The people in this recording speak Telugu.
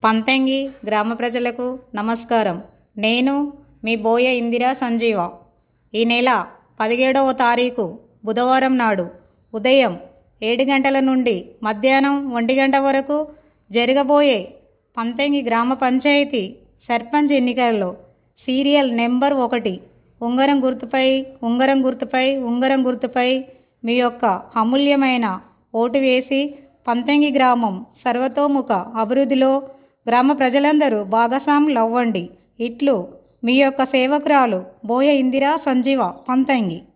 పంతంగి గ్రామ ప్రజలకు నమస్కారం. నేను మీ బోయ ఇందిరా సంజీవ. ఈ నెల 17వ తారీఖు బుధవారం నాడు ఉదయం 7 గంటల నుండి మధ్యాహ్నం 1 గంట వరకు జరగబోయే పంతంగి గ్రామ పంచాయతీ సర్పంచ్ ఎన్నికలలో సీరియల్ నెంబర్ 1 ఉంగరం గుర్తుపై మీ యొక్క అమూల్యమైన ఓటు వేసి పంతంగి గ్రామం సర్వతోముఖ అభివృద్ధిలో గ్రామ ప్రజలందరూ భాగస్వాములు అవ్వండి. ఇట్లు మీ యొక్క సేవకురాలు బోయ ఇందిరా సంజీవ, పంతంగి.